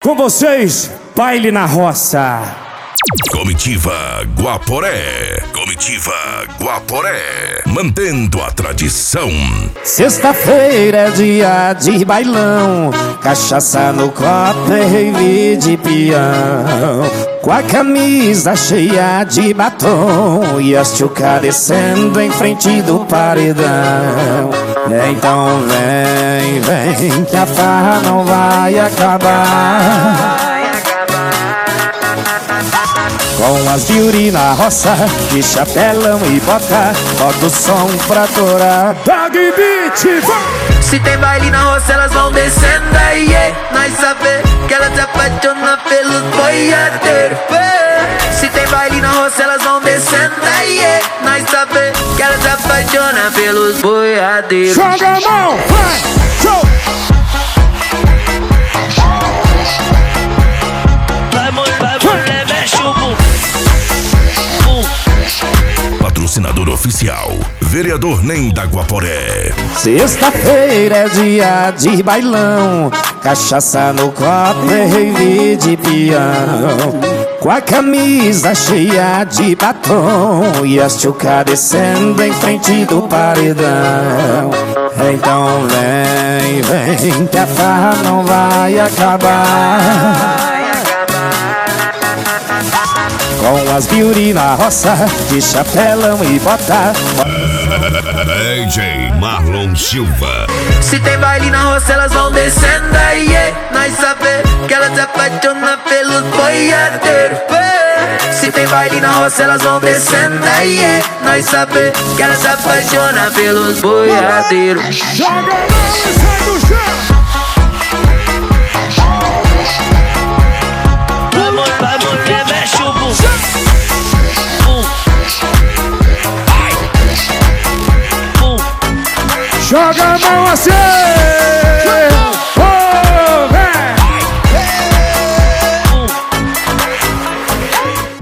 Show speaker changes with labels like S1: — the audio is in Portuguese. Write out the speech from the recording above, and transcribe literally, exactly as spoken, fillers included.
S1: Com vocês, baile na roça.
S2: Comitiva Guaporé, Comitiva Guaporé, mantendo a tradição.
S1: Sexta-feira é dia de bailão, cachaça no copo e rave de peão. Com a camisa cheia de batom e as tchuca descendo em frente do paredão. Então vem, vem, que a farra não vai acabar. Com as beauty na roça, de chapelão e bota, bota o som pra torar. Dog Beat, vai!
S3: Se tem baile na roça, elas vão descendo aí, yeah. Nós sabe que elas se apaixonam pelos boiadeiros. Se tem baile na roça, elas vão descendo aí, yeah. Nós sabe que elas se apaixonam pelos boiadeiros.
S1: Joga a mão, vai! Show!
S4: Vai, mulher, vai, mulher, mexe o bumbum.
S2: Patrocinador oficial, Vereador Nem da Guaporé.
S1: Sexta-feira é dia de bailão, cachaça no copo e rave de peão. Com a camisa cheia de batom e as tchuca descendo em frente do paredão. Então vem, vem, que a farra não vai acabar. Com as beauty na roça, de chapelão e bota.
S2: D J Marlon Silva.
S3: Se tem baile na roça, elas vão descendo aí, yeah. Nós sabe que elas se apaixonam pelos boiadeiros. Se tem baile na roça, elas vão descendo aí, yeah. Nós sabe que elas se apaixonam pelos boiadeiros.
S1: Joga a mão e sai do chão.
S4: Vai, mulher, vai, mulher, mexe o bumbum.
S1: Joga a mão assim!